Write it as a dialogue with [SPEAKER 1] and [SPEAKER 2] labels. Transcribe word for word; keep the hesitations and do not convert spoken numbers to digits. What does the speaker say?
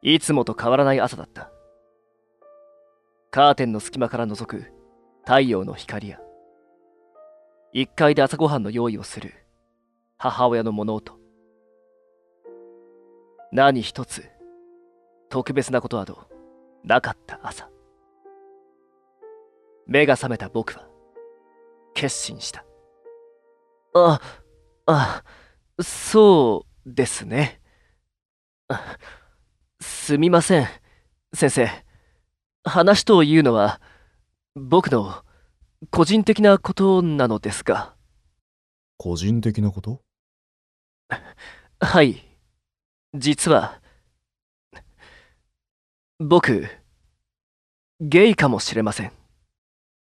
[SPEAKER 1] いつもと変わらない朝だった。カーテンの隙間から覗く太陽の光や、いっかいで朝ごはんの用意をする母親の物音。何一つ特別なことなどなかった朝。目が覚めた僕は決心した。あ、あ、そうですね。あ、すみません、先生。話というのは僕の個人的なことなのですが。
[SPEAKER 2] 個人的なこと？
[SPEAKER 1] はい、実は僕、ゲイかもしれません。